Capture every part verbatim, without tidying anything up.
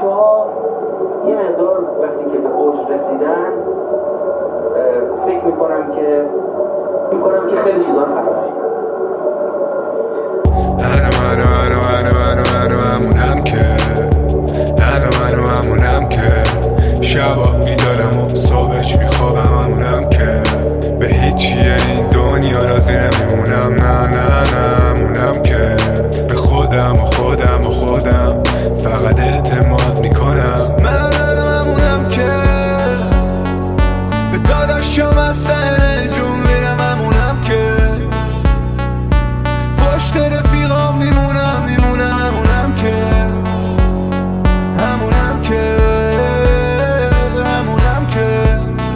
ها یه مقدار وقتی که به اوج رسیدن فکر میکنم که میکنم که خیلی چیزا رو فراموش کردم. انو انو انو انو انو انو همونم که انو انو همونم که شبا بیدارم و صبحش میخوابم همونم که به هیچیه این دنیا راضی نمیمونم. نه نه نه همونم که به خودم و خودم و خودم فقط اعتماد میکنم. من همونم که به داداشم از ته جون میرم. همونم که پشت رفیقام میمونم میمونم. همونم که همونم که همونم که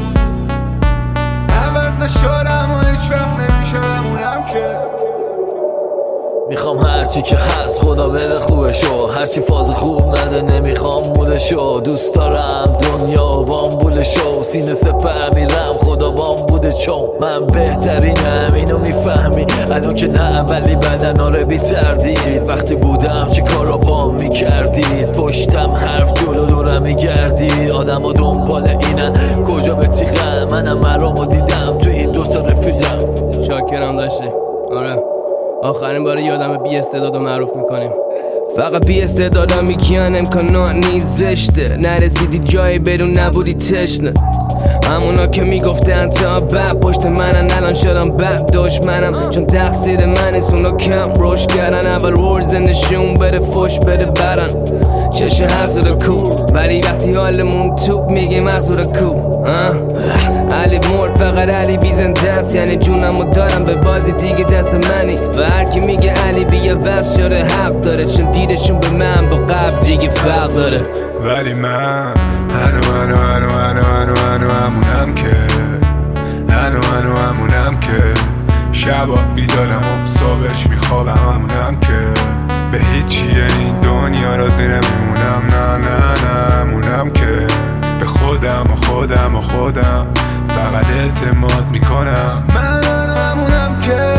عوض نشدم و هیچ وقت نمیشه. همونم که میخوام هرچی که هست خدا بده خوبشو، هرچی فاز خوب نده نمیخوام مودشو. دوست دارم دنیا بامبولشو، سینه سپر میرم خدا بامبوده چون من بهترینم. اینو میفهمی الان که نه ولی بدن آره بی تردید. وقتی بودم چی کارا بام میکردید، پشتم حرف جلو دورم میگردید. آدم ها دنبال اینن کجا به تیغن، منم مرامو دیدم تو این دوتا رفیقم. شاکرم داشتی آره آخرین بار یادم بی استعدادو معروف میکنیم. فقط بی استعدادا میگن امکانات نیست زشته، نرسیدی جایی بدون نبودی تشنه. همونا که میگفتن تا بعد پشت منن الان شدم بعد دشمنم، چون تقصیر من نیست اونا کم روش کردن. اول ورز نشون بده فش بده برن چشه حسود کو، ولی وقتی حالمون توپ میگیم حسود کو. علی مرد فقط علی بیزنده است، یعنی جونمو دارم به بازی دیگه دست منی. و هر کی میگه علی بیه وست شده حق داره، چون دیدشون به من با قبل دیگه فرق داره. ولی من انو انو انو انو انو انو همونم که انو انو همونم که شبا بیدارم و صبحش میخوابم. همونم که به هیچیه این دنیا راضی نمیمونم. نه نه نه همونم که به خودم و خودم و خودم فقط اعتماد میکنم. من همونم که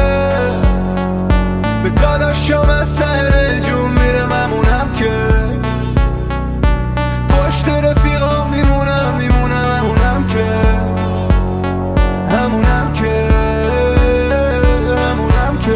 به داداشم از ته جون میرم. همونم که پشت رفیقام میمونم میمونم. همونم که همونم که همونم که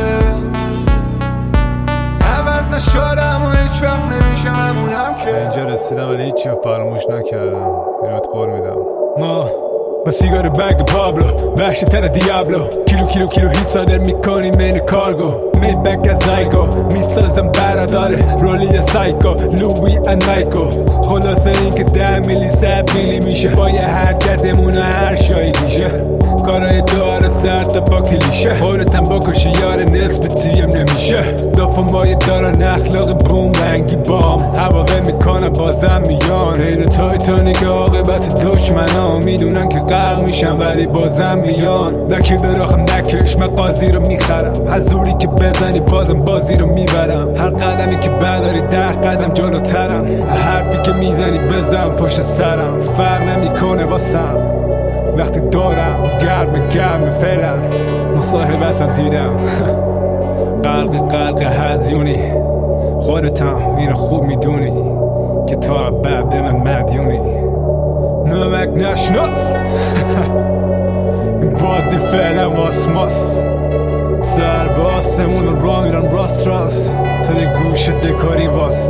عوض نشدم و هیچ وقت نمیشم. همونم که اینجا رسیدم ولی هیچی فراموش نکردم. اینوت قول میدم ما با سیگار بگ پابلو وحشی تر دیابلو، کیلو کیلو کیلو هیت صادر میکنیم این کارگو. مید بک از زایگو میسازم براداره رولی سایکو لوی ان مایکو. خلاصه این که ده میلی صد میلی میشه با یه حرکتمون و هر شایی دیشه. کارای دار سر تا با کلیشه خودتم بکشی یار نصف تیم نمیشه. دافا مایه دارن اخلاق بوم رنگی بام هواوه میکنن بازم میان. این تایتانیک عاقبت دشمنا میدونن که غرق میشن ولی بازم میان. نکی براخم نکش من قاضی رو میخرم، حضوری که بزنی بازم بازی رو میبرم. هر قدمی که برداری ده قدم جلوترم، حرفی که میزنی بزن پشت سرم. فرق نمیکنه واسم وقتی دارم گرم گرم فعلا. مصاحبتم دیدم غرق غرق هزیونی، خودتم اینو خوب میدونی که تا بعد به من مدیونی. نمک نشناس این بازی فعلا ماسماس. سر با آسمون و را میرن راست راست تا ده گوش دکاری واسه.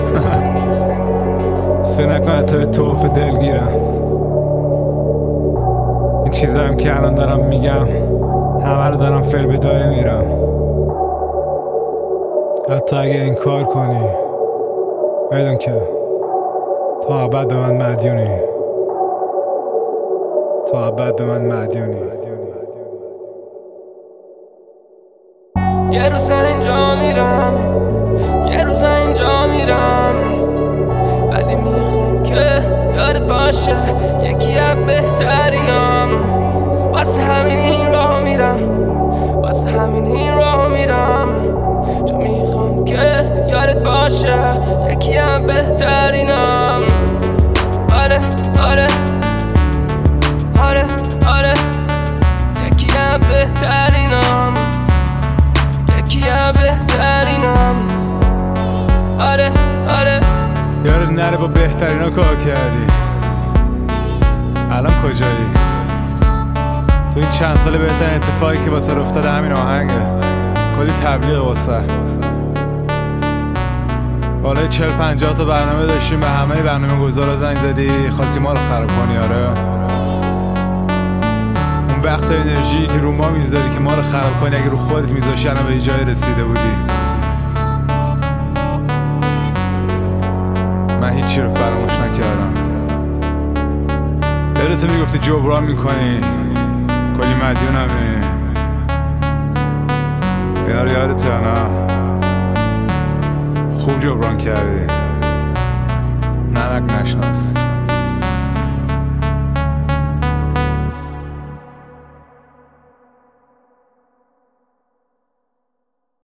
فکر نکنه تا توف دلگیرم. این چیزا که الان دارم میگم همه رو دارم فعل بدایه میرم. حتی اگه این کار کنی بدون که تا ابد به من مدیونی. تا ابد به من مدیونی. یه روز اینجا میرم یه روز اینجا میرم، ولی میخوام که یادت باشه یکی از بهترینم. واسه همین این راه میرم واسه همین این راه میرم، چون میخوام که یادت باشه یکی از بهترینم. آره آره آره آره یکی از بهترینم یکی از بهترینم. آره آره یارت نره با بهترین ها کار کردی، الان کجایی؟ تو این چند سال بهترین اتفاقی که واسه افتاده همین آهنگه، کلی تبلیغ واسه. بالای چهل پنجاه تا برنامه داشتیم، به همه برنامه گذارا زنگ زدی، خواستی ما رو خراب کنی. آره اون وقت انرژی که رو ما میذاری که ما رو خراب کنی، اگه رو خودت میذاشی الان به جای رسیده بودی. من هیچی رو فراموش نکردم. دلت میگفتی جبران میکنی، کلی مدیونمی. یار یارت یا نه؟ خوب جبران کردی، نمک نشناس.